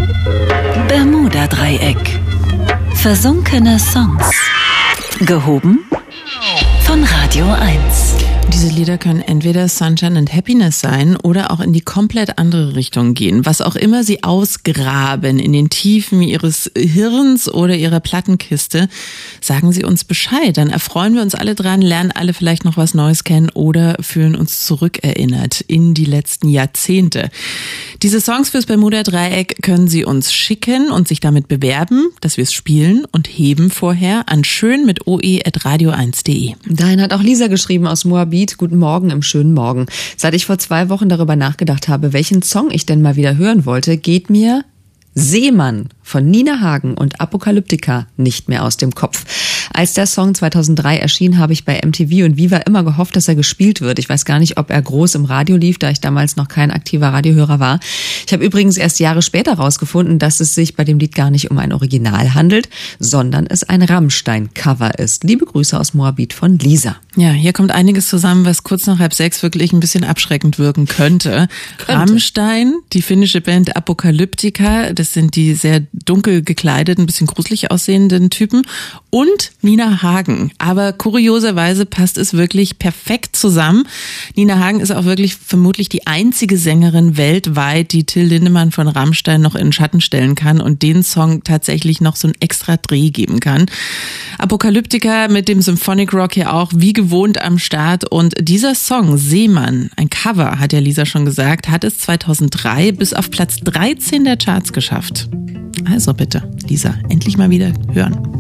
Bermuda-Dreieck. Versunkene Songs. Gehoben von Radio 1. Diese Lieder können entweder Sunshine and Happiness sein oder auch in die komplett andere Richtung gehen. Was auch immer sie ausgraben in den Tiefen ihres Hirns oder ihrer Plattenkiste, sagen sie uns Bescheid. Dann erfreuen wir uns alle dran, lernen alle vielleicht noch was Neues kennen oder fühlen uns zurückerinnert in die letzten Jahrzehnte. Diese Songs fürs Bermuda-Dreieck können Sie uns schicken und sich damit bewerben, dass wir es spielen und heben vorher an schön@radio1.de. Dahin hat auch Lisa geschrieben aus Moabit. Guten Morgen im schönen Morgen. Seit ich vor 2 Wochen darüber nachgedacht habe, welchen Song ich denn mal wieder hören wollte, geht mir Seemann von Nina Hagen und Apokalyptika nicht mehr aus dem Kopf. Als der Song 2003 erschien, habe ich bei MTV und Viva immer gehofft, dass er gespielt wird. Ich weiß gar nicht, ob er groß im Radio lief, da ich damals noch kein aktiver Radiohörer war. Ich habe übrigens erst Jahre später herausgefunden, dass es sich bei dem Lied gar nicht um ein Original handelt, sondern es ein Rammstein-Cover ist. Liebe Grüße aus Moabit von Lisa. Ja, hier kommt einiges zusammen, was kurz nach 5:30 wirklich ein bisschen abschreckend wirken könnte. Rammstein, die finnische Band Apokalyptika, das sind die sehr dunkel gekleideten, ein bisschen gruselig aussehenden Typen, und Nina Hagen. Aber kurioserweise passt es wirklich perfekt zusammen. Nina Hagen ist auch wirklich vermutlich die einzige Sängerin weltweit, die Till Lindemann von Rammstein noch in den Schatten stellen kann und den Song tatsächlich noch so einen extra Dreh geben kann. Apokalyptika mit dem Symphonic Rock hier auch wie gewohnt am Start, und dieser Song Seemann, ein Cover, hat ja Lisa schon gesagt, hat es 2003 bis auf Platz 13 der Charts geschafft. Also bitte, Lisa, endlich mal wieder hören.